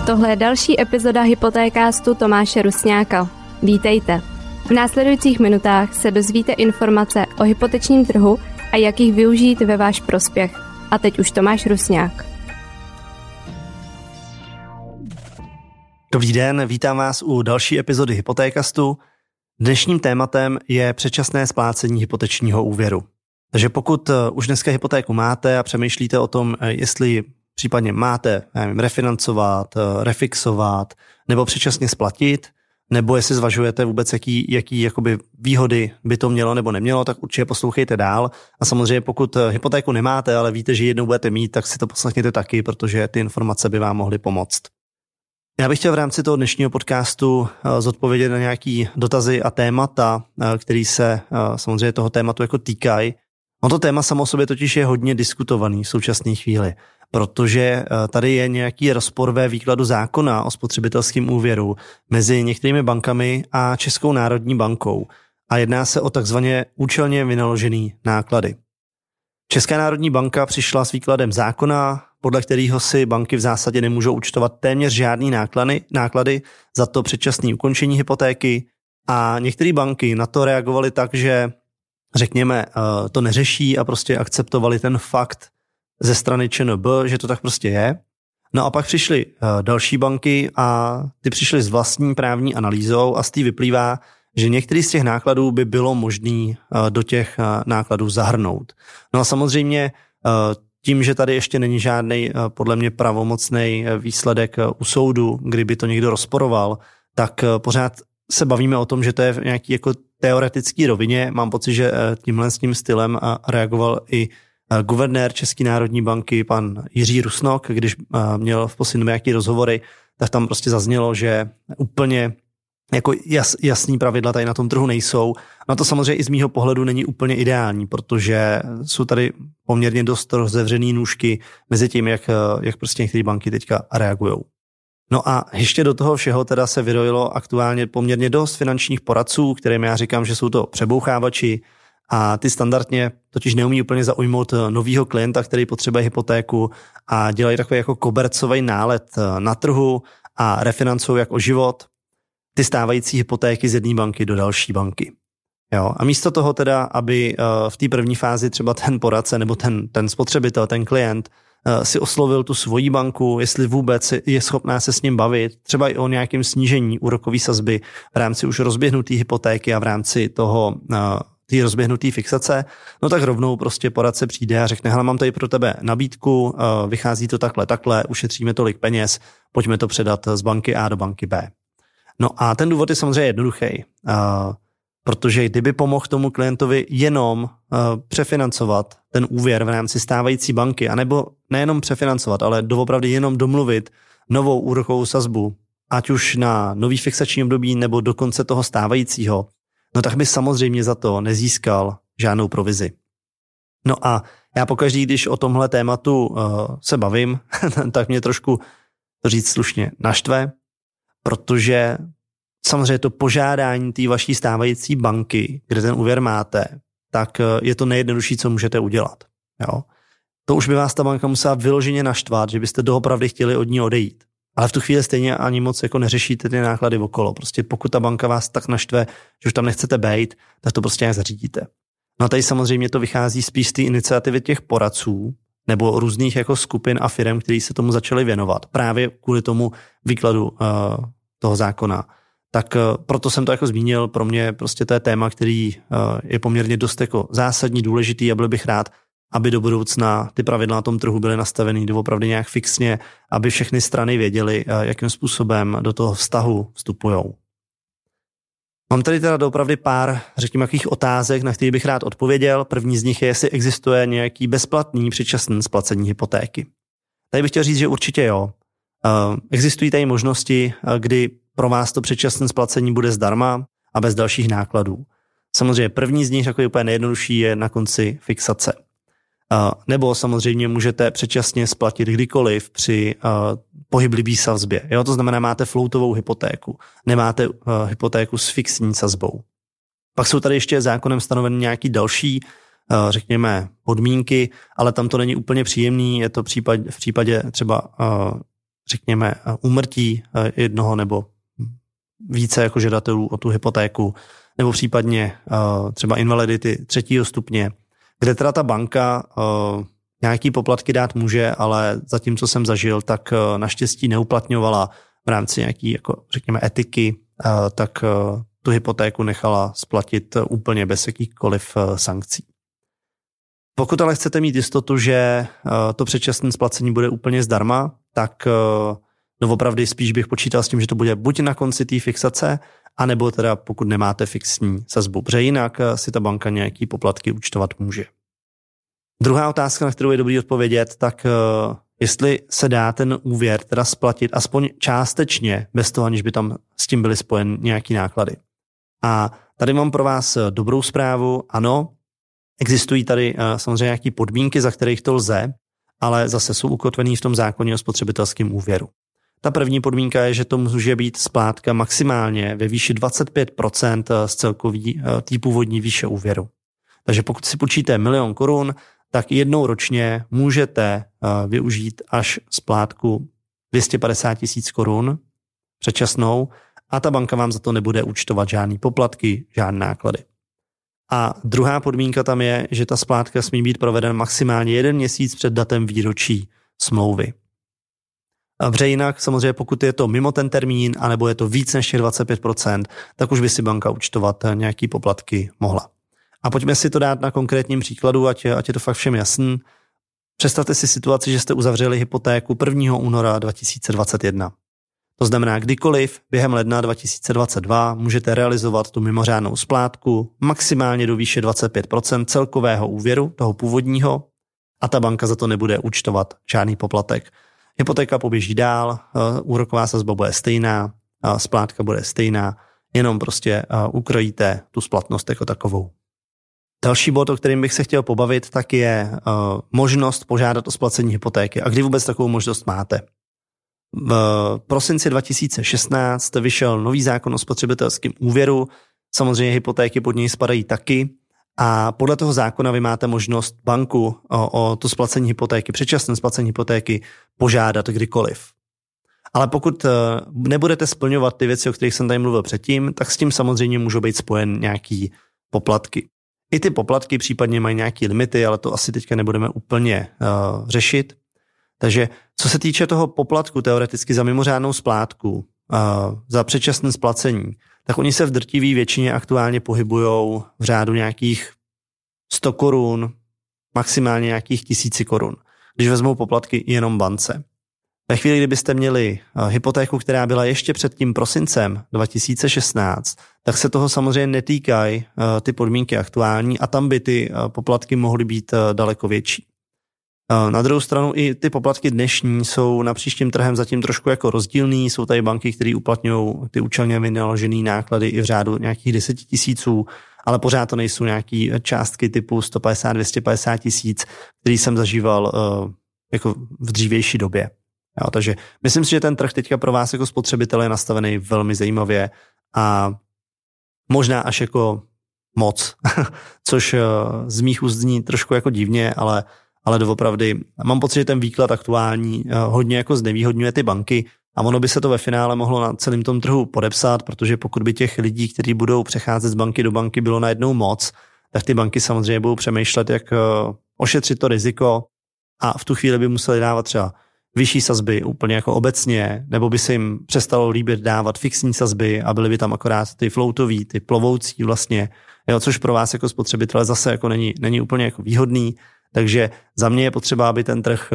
Tohle je další epizoda Hypotékástu Tomáše Rusňáka. Vítejte. V následujících minutách se dozvíte informace o hypotečním trhu a jak jich využít ve váš prospěch. A teď už Tomáš Rusňák. Dobrý den, vítám vás u další epizody Hypotékastu. Dnešním tématem je předčasné splácení hypotečního úvěru. Takže pokud už dneska hypotéku máte a přemýšlíte o tom, jestli případně máte refinancovat, refixovat nebo předčasně splatit, nebo jestli zvažujete vůbec, jaký jakoby výhody by to mělo nebo nemělo, tak určitě poslouchejte dál. A samozřejmě pokud hypotéku nemáte, ale víte, že ji jednou budete mít, tak si to poslechněte taky, protože ty informace by vám mohly pomoct. Já bych chtěl v rámci toho dnešního podcastu zodpovědět na nějaký dotazy a témata, který se samozřejmě toho tématu jako týkají. To téma samo o sobě totiž je hodně diskutovaný v současné chvíli, protože tady je nějaký rozpor ve výkladu zákona o spotřebitelském úvěru mezi některými bankami a Českou národní bankou a jedná se o takzvaně účelně vynaložený náklady. Česká národní banka přišla s výkladem zákona, podle kterého si banky v zásadě nemůžou účtovat téměř žádný náklady za to předčasné ukončení hypotéky a některé banky na to reagovaly tak, že řekněme, to neřeší a prostě akceptovali ten fakt ze strany ČNB, že to tak prostě je. No a pak přišly další banky a ty přišly s vlastní právní analýzou a z té vyplývá, že některý z těch nákladů by bylo možné do těch nákladů zahrnout. No a samozřejmě tím, že tady ještě není žádný podle mě pravomocný výsledek u soudu, kdyby to někdo rozporoval, tak pořád se bavíme o tom, že to je v nějaký jako teoretický rovině. Mám pocit, že tímhle s tím stylem reagoval i guvernér České národní banky, pan Jiří Rusnok, když měl v posledním nějaký rozhovory, tak tam prostě zaznělo, že úplně jako jasný pravidla tady na tom trhu nejsou. No to samozřejmě i z mýho pohledu není úplně ideální, protože jsou tady poměrně dost rozevřený nůžky mezi tím, jak prostě některé banky teďka reagujou. No a ještě do toho všeho teda se vyrojilo aktuálně poměrně dost finančních poradců, kterým já říkám, že jsou to přebouchávači a ty standardně totiž neumí úplně zaujmout novýho klienta, který potřebuje hypotéku a dělají takový jako kobercový nálet na trhu a refinancují jak o život ty stávající hypotéky z jedné banky do další banky. Jo? A místo toho teda, aby v té první fázi třeba ten poradce nebo ten spotřebitel, ten klient si oslovil tu svoji banku, jestli vůbec je schopná se s ním bavit, třeba i o nějakém snížení úrokové sazby v rámci už rozběhnuté hypotéky a v rámci toho té rozběhnuté fixace, no tak rovnou prostě poradce přijde a řekne, hele, mám tady pro tebe nabídku, vychází to takhle, ušetříme tolik peněz, pojďme to předat z banky A do banky B. No a ten důvod je samozřejmě jednoduchý, protože kdyby pomohl tomu klientovi jenom přefinancovat ten úvěr v rámci stávající banky, anebo nejenom přefinancovat, ale doopravdy jenom domluvit novou úrokovou sazbu, ať už na nový fixační období nebo do konce toho stávajícího, no tak by samozřejmě za to nezískal žádnou provizi. No a já pokaždý, když o tomhle tématu se bavím, tak mě trošku, to říct slušně, naštve, protože samozřejmě to požádání té vaší stávající banky, kde ten úvěr máte, tak je to nejjednodušší, co můžete udělat. Jo? To už by vás ta banka musela vyloženě naštvat, že byste doopravdy chtěli od ní odejít. Ale v tu chvíli stejně ani moc jako neřešíte ty náklady okolo. Prostě pokud ta banka vás tak naštve, že už tam nechcete bejt, tak to prostě nějak zařídíte. No a tady samozřejmě to vychází spíš z té iniciativy těch poradců nebo různých jako skupin a firem, kteří se tomu začali věnovat. Právě kvůli tomu výkladu toho zákona. Tak proto jsem to jako zmínil, pro mě prostě to je téma, který je poměrně dost jako zásadní, důležitý a byl bych rád, aby do budoucna ty pravidla na tom trhu byly nastavený doopravdy nějak fixně, aby všechny strany věděly, jakým způsobem do toho vztahu vstupujou. Mám tady teda doopravdy pár, řekněme, jakých otázek, na které bych rád odpověděl. První z nich je, jestli existuje nějaký bezplatný předčasný splacení hypotéky. Tady bych chtěl říct, že určitě jo. Existují tady možnosti, kdy pro vás to předčasné splacení bude zdarma a bez dalších nákladů. Samozřejmě první z nich, takový úplně nejjednodušší, je na konci fixace. Nebo samozřejmě můžete předčasně splatit kdykoliv při pohyblivý sazbě. Jo? To znamená, máte floatovou hypotéku, nemáte hypotéku s fixní sazbou. Pak jsou tady ještě zákonem stanoveny nějaký další, řekněme, podmínky, ale tam to není úplně příjemný. Je to v případě třeba řekněme, úmrtí jednoho nebo více jako žadatelů o tu hypotéku, nebo případně třeba invalidity 3. stupně, kde teda ta banka nějaký poplatky dát může, ale zatím, co jsem zažil, tak naštěstí neuplatňovala v rámci nějaký, jako řekněme, etiky, tak tu hypotéku nechala splatit úplně bez jakýchkoliv sankcí. Pokud ale chcete mít jistotu, že to předčasné splacení bude úplně zdarma, tak doopravdy spíš bych počítal s tím, že to bude buď na konci té fixace, anebo teda pokud nemáte fixní sazbu, protože jinak si ta banka nějaký poplatky účtovat může. Druhá otázka, na kterou je dobrý odpovědět, tak jestli se dá ten úvěr teda splatit aspoň částečně, bez toho, aniž by tam s tím byly spojeny nějaký náklady. A tady mám pro vás dobrou zprávu. Ano, existují tady samozřejmě nějaké podmínky, za kterých to lze, ale zase jsou ukotvený v tom zákoně o spotřebitelském úvěru. Ta první podmínka je, že to může být splátka maximálně ve výši 25% z celkový té původní výše úvěru. Takže pokud si půjčíte 1 000 000 korun, tak jednou ročně můžete využít až splátku 250 000 korun předčasnou a ta banka vám za to nebude účtovat žádný poplatky, žádné náklady. A druhá podmínka tam je, že ta splátka smí být provedena maximálně 1 měsíc před datem výročí smlouvy. Protože jinak samozřejmě pokud je to mimo ten termín, anebo je to víc než 25%, tak už by si banka účtovat nějaký poplatky mohla. A pojďme si to dát na konkrétním příkladu, ať je to fakt všem jasný. Představte si situaci, že jste uzavřeli hypotéku 1. února 2021. To znamená, kdykoliv během ledna 2022 můžete realizovat tu mimořádnou splátku maximálně do výše 25% celkového úvěru, toho původního, a ta banka za to nebude účtovat žádný poplatek. Hypotéka poběží dál, úroková sazba bude stejná, splátka bude stejná, jenom prostě ukrojíte tu splatnost jako takovou. Další bod, o kterým bych se chtěl pobavit, tak je možnost požádat o splacení hypotéky. A kdy vůbec takovou možnost máte? V prosinci 2016 vyšel nový zákon o spotřebitelském úvěru, samozřejmě hypotéky pod něj spadají taky a podle toho zákona vy máte možnost banku o to splacení hypotéky, předčasné splacení hypotéky požádat kdykoliv. Ale pokud nebudete splňovat ty věci, o kterých jsem tady mluvil předtím, tak s tím samozřejmě můžou být spojen nějaký poplatky. I ty poplatky případně mají nějaké limity, ale to asi teďka nebudeme úplně řešit. Takže co se týče toho poplatku teoreticky za mimořádnou splátku, za předčasné splacení, tak oni se v drtivé většině aktuálně pohybujou v řádu nějakých 100 korun, maximálně nějakých 1000 korun, když vezmou poplatky jenom bance. Ve chvíli, kdybyste měli hypotéku, která byla ještě před tím prosincem 2016, tak se toho samozřejmě netýkají ty podmínky aktuální a tam by ty poplatky mohly být daleko větší. Na druhou stranu i ty poplatky dnešní jsou na příštím trhem zatím trošku jako rozdílný. Jsou tady banky, které uplatňují ty účelně vynaložené náklady i v řádu nějakých 10 000, ale pořád to nejsou nějaké částky typu 150-250 tisíc, který jsem zažíval jako v dřívější době. Jo, takže myslím si, že ten trh teďka pro vás jako spotřebitel je nastavený velmi zajímavě a možná až jako moc, což z mých úst zní trošku jako divně, ale doopravdy mám pocit, že ten výklad aktuální hodně jako znevýhodňuje ty banky a ono by se to ve finále mohlo na celém tom trhu podepsat, protože pokud by těch lidí, kteří budou přecházet z banky do banky, bylo najednou moc, tak ty banky samozřejmě budou přemýšlet, jak ošetřit to riziko a v tu chvíli by museli dávat třeba vyšší sazby úplně jako obecně, nebo by se jim přestalo líbit dávat fixní sazby a byly by tam akorát ty floatový, ty plovoucí vlastně, jo, což pro vás jako spotřebitele zase jako není úplně jako výhodný. Takže za mě je potřeba, aby ten trh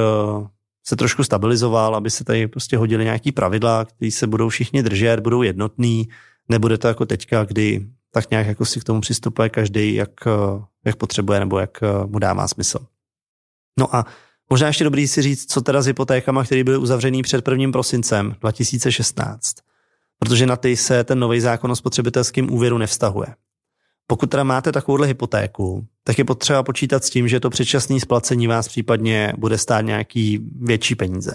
se trošku stabilizoval, aby se tady prostě hodili nějaký pravidla, které se budou všichni držet, budou jednotný, nebude to jako teďka, kdy tak nějak jako si k tomu přistupuje každý, jak potřebuje nebo jak mu dává smysl. No a možná ještě dobrý si říct, co teda s hypotékama, které byly uzavřený před 1. prosincem 2016, protože na ty se ten nový zákon o spotřebitelském úvěru nevztahuje. Pokud teda máte takovouhle hypotéku, tak je potřeba počítat s tím, že to předčasné splacení vás případně bude stát nějaký větší peníze.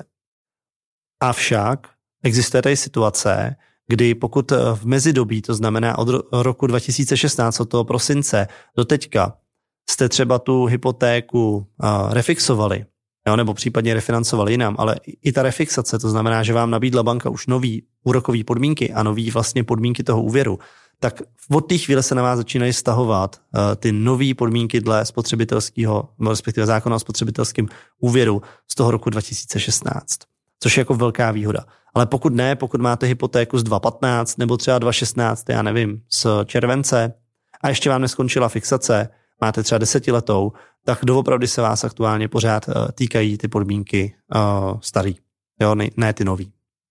Avšak existuje tady situace, kdy pokud v mezidobí, to znamená od roku 2016, od toho prosince do teďka, jste třeba tu hypotéku refixovali jo, nebo případně refinancoval jinam, ale i ta refixace, to znamená, že vám nabídla banka už nový úrokový podmínky a nový vlastně podmínky toho úvěru, tak od té chvíle se na vás začínají stahovat ty nové podmínky dle spotřebitelského, respektive zákona o spotřebitelském úvěru z toho roku 2016, což je jako velká výhoda. Ale pokud máte hypotéku z 2015 nebo třeba 2016, já nevím, z července a ještě vám neskončila fixace, máte třeba 10letou, tak doopravdy se vás aktuálně pořád týkají ty podmínky starý, jo, ne ty nový.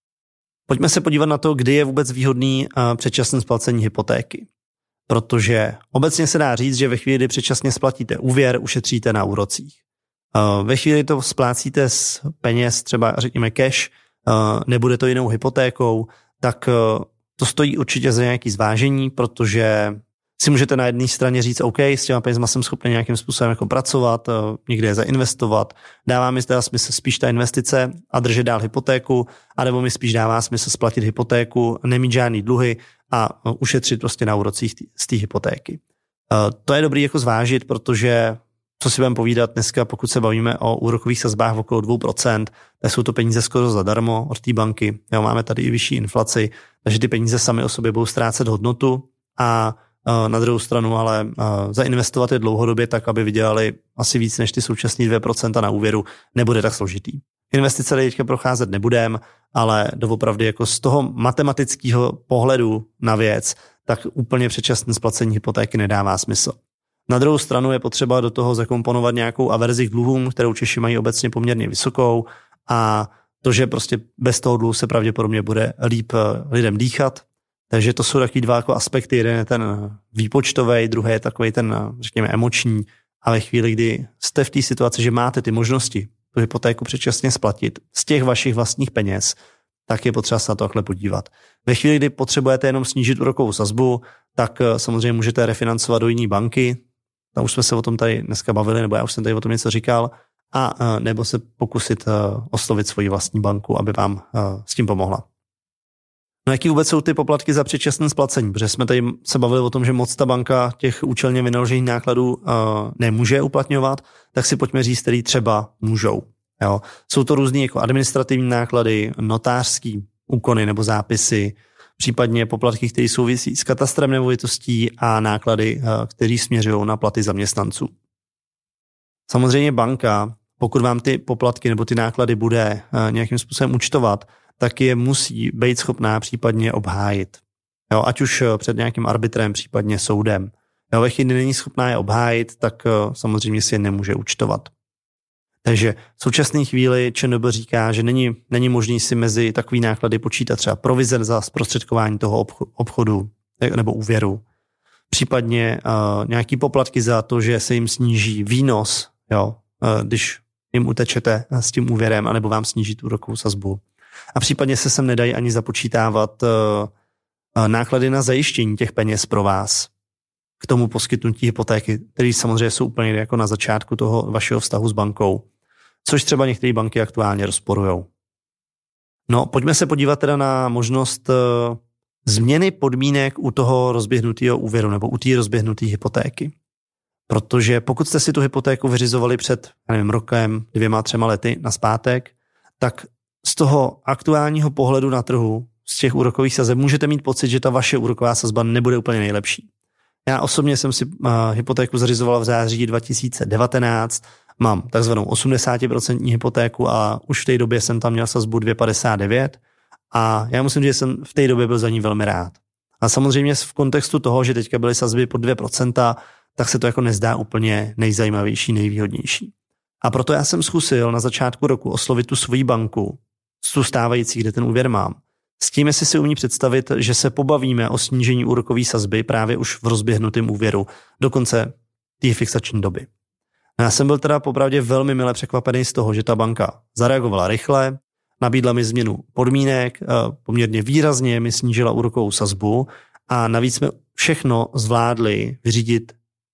Pojďme se podívat na to, kdy je vůbec výhodný předčasné splacení hypotéky. Protože obecně se dá říct, že ve chvíli, kdy předčasně splatíte úvěr, ušetříte na úrocích. Ve chvíli, kdy to splácíte z peněz, třeba řekněme cash, nebude to jinou hypotékou, tak to stojí určitě za nějaký zvážení, protože si můžete na jedné straně říct, OK, s těma penězma jsem schopný nějakým způsobem jako pracovat, někde je zainvestovat, dává mi teda smysl spíš ta investice a držet dál hypotéku, anebo mi spíš dává smysl splatit hypotéku, nemít žádný dluhy a ušetřit prostě na úrocích z té hypotéky. To je dobrý jako zvážit, protože co si budeme povídat dneska, pokud se bavíme o úrokových sazbách okolo 2%, tak jsou to peníze skoro zadarmo od té banky. Jo, máme tady i vyšší inflaci, takže ty peníze sami o sobě budou ztrácet hodnotu a na druhou stranu ale zainvestovat je dlouhodobě tak, aby vydělali asi víc než ty současné 2% na úvěru, nebude tak složitý. Investice teďka procházet nebudem, ale doopravdy jako z toho matematického pohledu na věc, tak úplně předčasné splacení hypotéky nedává smysl. Na druhou stranu je potřeba do toho zakomponovat nějakou averzi k dluhům, kterou Češi mají obecně poměrně vysokou a to, že prostě bez toho dluhu se pravděpodobně bude líp lidem dýchat. Takže to jsou taky dva jako aspekty. Jeden je ten výpočtový, druhý je takový ten, řekněme, emoční. A ve chvíli, kdy jste v té situaci, že máte ty možnosti tu hypotéku předčasně splatit z těch vašich vlastních peněz, tak je potřeba se na to takhle podívat. Ve chvíli, kdy potřebujete jenom snížit úrokovou sazbu, tak samozřejmě můžete refinancovat do jiné banky. Tam už jsme se o tom tady dneska bavili, nebo já už jsem tady o tom něco říkal, a nebo se pokusit oslovit svoji vlastní banku, aby vám s tím pomohla. No jaký vůbec jsou ty poplatky za předčasné splacení? Protože jsme tady se bavili o tom, že moc ta banka těch účelně vynaložených nákladů nemůže uplatňovat, tak si pojďme říct, který třeba můžou. Jo. Jsou to různý jako administrativní náklady, notářský úkony nebo zápisy, případně poplatky, které souvisí s katastrem nemovitostí a náklady, které směřují na platy zaměstnanců. Samozřejmě banka, pokud vám ty poplatky nebo ty náklady bude nějakým způsobem účtovat, tak je musí být schopná případně obhájit. Jo, ať už před nějakým arbitrem, případně soudem. Jo, ve chvíli není schopná je obhájit, tak samozřejmě si je nemůže účtovat. Takže v současné chvíli ČNB říká, že není možný si mezi takový náklady počítat třeba provize za zprostředkování toho obchodu nebo úvěru. Případně nějaký poplatky za to, že se jim sníží výnos, jo, když jim utečete s tím úvěrem, anebo vám sníží tu úrokovou sazbu. A případně se sem nedají ani započítávat náklady na zajištění těch peněz pro vás k tomu poskytnutí hypotéky, které samozřejmě jsou úplně jako na začátku toho vašeho vztahu s bankou, což třeba některé banky aktuálně rozporujou. No, pojďme se podívat teda na možnost změny podmínek u toho rozběhnutého úvěru nebo u té rozběhnuté hypotéky. Protože pokud jste si tu hypotéku vyřizovali před, rokem, 2-3 lety nazpátek, tak z toho aktuálního pohledu na trhu, z těch úrokových sazeb, můžete mít pocit, že ta vaše úroková sazba nebude úplně nejlepší. Já osobně jsem si hypotéku zařizoval v září 2019, mám takzvanou 80% hypotéku a už v té době jsem tam měl sazbu 2,59 a já musím říct, že jsem v té době byl za ní velmi rád. A samozřejmě v kontextu toho, že teďka byly sazby pod 2%, tak se to jako nezdá úplně nejzajímavější, nejvýhodnější. A proto já jsem zkusil na začátku roku oslovit tu svoji banku, tu stávající, kde ten úvěr mám. S tím, jestli si umí představit, že se pobavíme o snížení úrokové sazby právě už v rozběhnutém úvěru do konce té fixační doby. Já jsem byl teda popravdě velmi mile překvapený z toho, že ta banka zareagovala rychle, nabídla mi změnu podmínek, poměrně výrazně mi snížila úrokovou sazbu a navíc jsme všechno zvládli vyřídit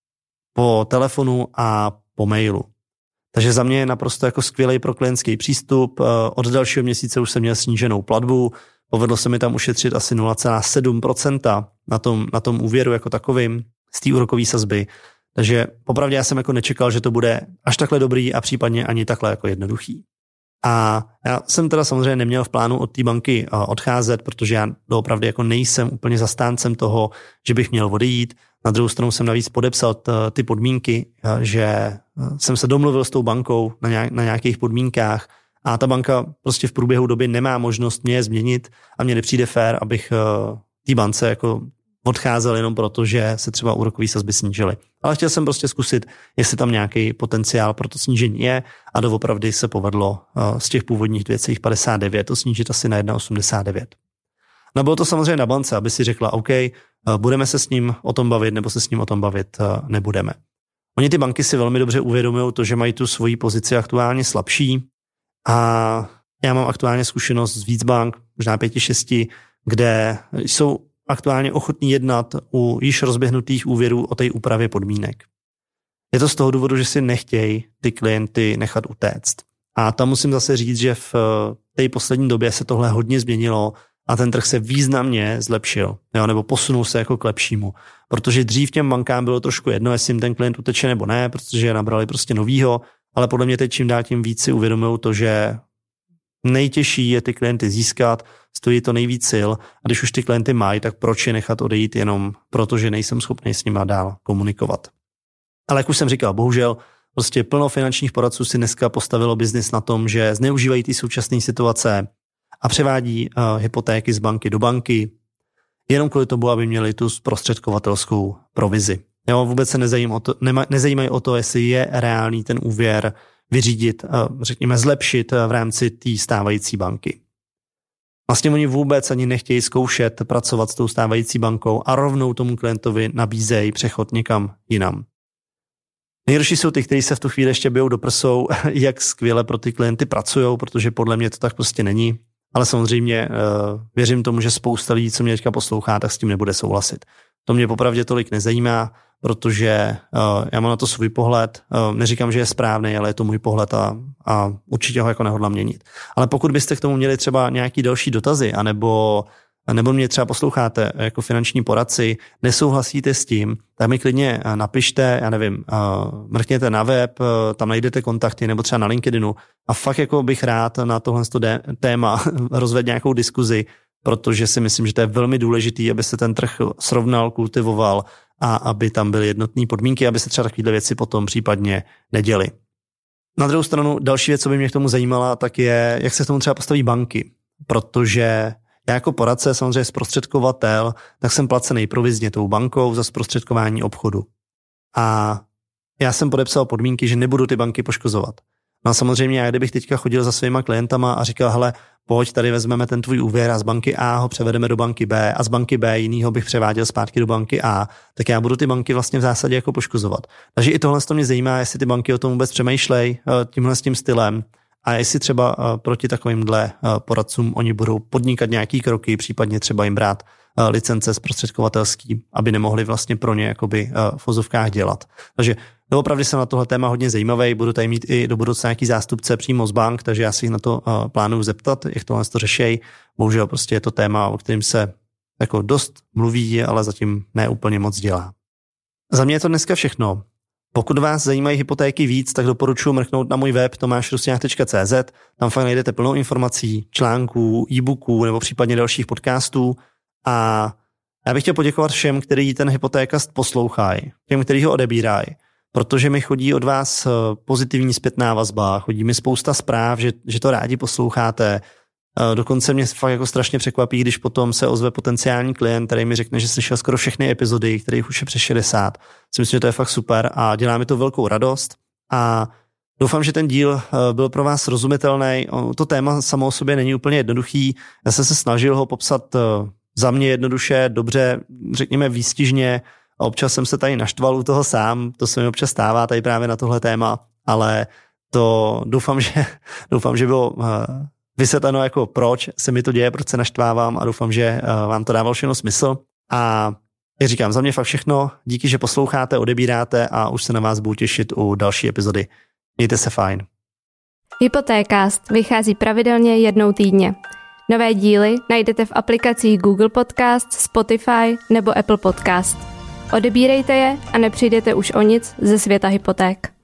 po telefonu a po mailu. Takže za mě je naprosto jako skvělý pro klientský přístup. Od dalšího měsíce už jsem měl sníženou platbu. Povedlo se mi tam ušetřit asi 0,7% na tom úvěru jako takovým z té úrokové sazby. Takže popravdě já jsem jako nečekal, že to bude až takhle dobrý a případně ani takhle jako jednoduchý. A já jsem teda samozřejmě neměl v plánu od té banky odcházet, protože já doopravdy jako nejsem úplně zastáncem toho, že bych měl odejít. Na druhou stranu jsem navíc podepsal ty podmínky, že jsem se domluvil s tou bankou na nějakých podmínkách a ta banka prostě v průběhu doby nemá možnost mě je změnit a mně nepřijde fér, abych té bance jako odcházel jenom proto, že se třeba úrokové sazby snížily. Ale chtěl jsem prostě zkusit, jestli tam nějaký potenciál pro to snížení je a doopravdy se povedlo z těch původních 2,59 to snížit asi na 1,89. No bylo to samozřejmě na bance, aby si řekla, OK, budeme se s ním o tom bavit, nebo se s ním o tom bavit nebudeme. Oni ty banky si velmi dobře uvědomují to, že mají tu svoji pozici aktuálně slabší a já mám aktuálně zkušenost z víc bank, možná 5-6, kde jsou aktuálně ochotní jednat u již rozběhnutých úvěrů o té úpravě podmínek. Je to z toho důvodu, že si nechtějí ty klienty nechat utéct. A tam musím zase říct, že v té poslední době se tohle hodně změnilo a ten trh se významně zlepšil, nebo posunul se jako k lepšímu. Protože dřív těm bankám bylo trošku jedno, jestli jim ten klient uteče nebo ne, protože nabrali prostě novýho, ale podle mě teď čím dál tím víc si uvědomují to, že nejtěžší je ty klienty získat, stojí to nejvíc sil a když už ty klienty mají, tak proč je nechat odejít jenom proto, že nejsem schopný s nima dál komunikovat. Ale jak už jsem říkal, bohužel prostě plno finančních poradců si dneska postavilo biznis na tom, že zneužívají ty současné situace a převádí hypotéky z banky do banky, jenom kvůli tomu, aby měli tu zprostředkovatelskou provizi. Jo, vůbec se nezajímají o to, jestli je reálný ten úvěr vyřídit, řekněme zlepšit v rámci té stávající banky. Vlastně oni vůbec ani nechtějí zkoušet pracovat s tou stávající bankou a rovnou tomu klientovi nabízejí přechod někam jinam. Nejhorší jsou ty, kteří se v tu chvíli ještě bijou do prsou, jak skvěle pro ty klienty pracujou, protože podle mě to tak prostě není. Ale samozřejmě věřím tomu, že spousta lidí, co mě teďka poslouchá, tak s tím nebude souhlasit. To mě popravdě tolik nezajímá, protože já mám na to svůj pohled. Neříkám, že je správný, ale je to můj pohled a určitě ho jako nehodlám měnit. Ale pokud byste k tomu měli třeba nějaký další dotazy, anebo mě třeba posloucháte jako finanční poradci, nesouhlasíte s tím, tak mi klidně napište, já nevím, mrkněte na web, tam najdete kontakty, nebo třeba na LinkedInu a fakt jako bych rád na tohle téma rozvedl nějakou diskuzi, protože si myslím, že to je velmi důležitý, aby se ten trh srovnal, kultivoval a aby tam byly jednotné podmínky, aby se třeba takovéhle věci potom případně neděly. Na druhou stranu další věc, co by mě k tomu zajímala, tak je, jak se k tomu třeba postaví banky, protože já jako poradce, samozřejmě zprostředkovatel, tak jsem placený provizně tou bankou za zprostředkování obchodu. A já jsem podepsal podmínky, že nebudu ty banky poškozovat. No a samozřejmě já kdybych teďka chodil za svýma klientama a říkal, hele, pojď, tady vezmeme ten tvůj úvěr a z banky A ho převedeme do banky B a z banky B jinýho bych převáděl zpátky do banky A, tak já budu ty banky vlastně v zásadě jako poškozovat. Takže i tohle to mě zajímá, jestli ty banky o tom vůbec přemýšlej tímhle s tím stylem a jestli třeba proti takovýmhle poradcům oni budou podnikat nějaký kroky, případně třeba jim brát licence zprostředkovatelský, aby nemohli vlastně pro ně jakoby v vozovkách dělat. Takže doopravdy jsem na tohle téma hodně zajímavý, budu tady mít i do budoucna nějaký zástupce přímo z bank, takže já si jich na to plánuju zeptat, jak tohle to řešejí. Bohužel prostě je to téma, o kterém se jako dost mluví, ale zatím ne úplně moc dělá. Za mě je to dneska všechno. Pokud vás zajímají hypotéky víc, tak doporučuji mrknout na můj web tomashrusňák.cz, tam fakt najdete plnou informací, článků, e-booků nebo případně dalších podcastů a já bych chtěl poděkovat všem, kteří ten hypotékast poslouchají, těm, kteří ho odebírají, protože mi chodí od vás pozitivní zpětná vazba, chodí mi spousta zpráv, že to rádi posloucháte. Dokonce mě fakt jako strašně překvapí, když potom se ozve potenciální klient, který mi řekne, že slyšel skoro všechny epizody, kterých už je přes 60. Si myslím, že to je fakt super a dělá mi to velkou radost a doufám, že ten díl byl pro vás srozumitelný. To téma samo o sobě není úplně jednoduchý. Já jsem se snažil ho popsat za mě jednoduše, dobře, řekněme výstižně. Občas jsem se tady naštval u toho sám, to se mi občas stává tady právě na tohle téma, ale to doufám, že bylo vysvětleno jako proč se mi to děje, proč se naštvávám a doufám, že vám to dávalo všechno smysl. A jak říkám, za mě fakt všechno, díky, že posloucháte, odebíráte a už se na vás budu těšit u další epizody. Mějte se fajn. Hypotékast vychází pravidelně jednou týdně. Nové díly najdete v aplikacích Google Podcast, Spotify nebo Apple Podcast. Odebírejte je a nepřijdete už o nic ze světa hypoték.